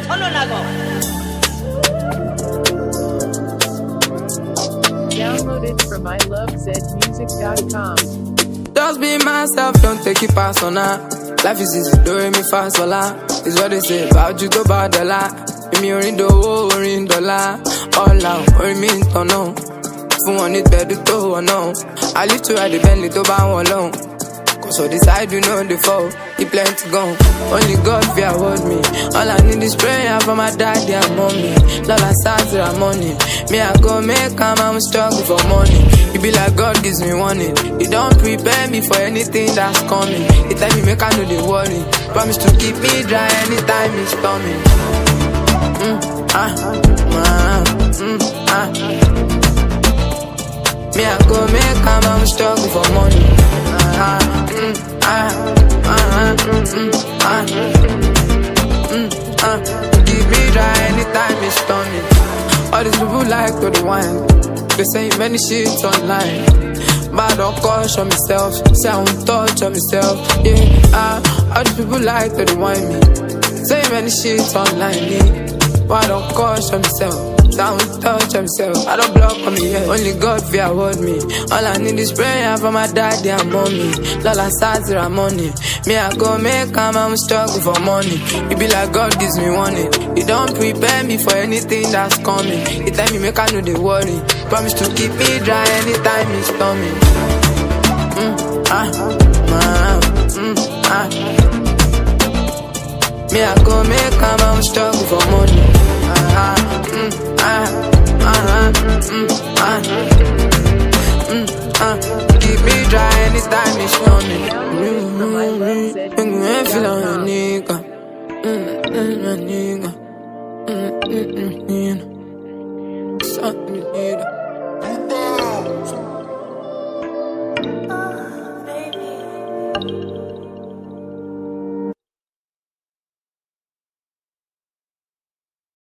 Download it from ilovezmusic.com. Just be myself, don't take it personal. Life is easy, do re mi fa sola. Is what they say about you, go bad a lot. Emi orin dowo, orin dollar. All out, orin mi ntono. Fún wọn ní tẹ́dú tó wọ̀ náà. I live to ride the Bentley tó bá wọn lọ́hùn. Cause all the side you know the fall, he plenty gone. Only God fear hold me. All I need is prayer for my daddy and mommy. Lola Sazra money. Me I go make come, I'm struggle for money. It be like God gives me warning. He don't prepare me for anything that's coming. He tell me make I know the worry. Promise to keep me dry anytime it's storming. Me I go make come, I'm struggle for money. Keep me dry anytime it's storming. All these people like to the wine. They say many shit online. But I don't caution myself. Say I won't touch on myself. Yeah, all these people like to the wine me. Say many shit online. Yeah. But I don't caution myself. I won't touch myself. I don't block on me yet. Only God fear hold me. All I need is prayer for my daddy and mommy. Lola Sazra money. Me I go make come, I'm struggle for money. It be like God gives me warning. He don't prepare me for anything that's coming. He tell me make I know the worry. Promise to keep me dry anytime it's storming. Me I go make come, I'm struggle for money. Keep me dry anytime it's storming. Feel on a nigga. Something you need. Baby.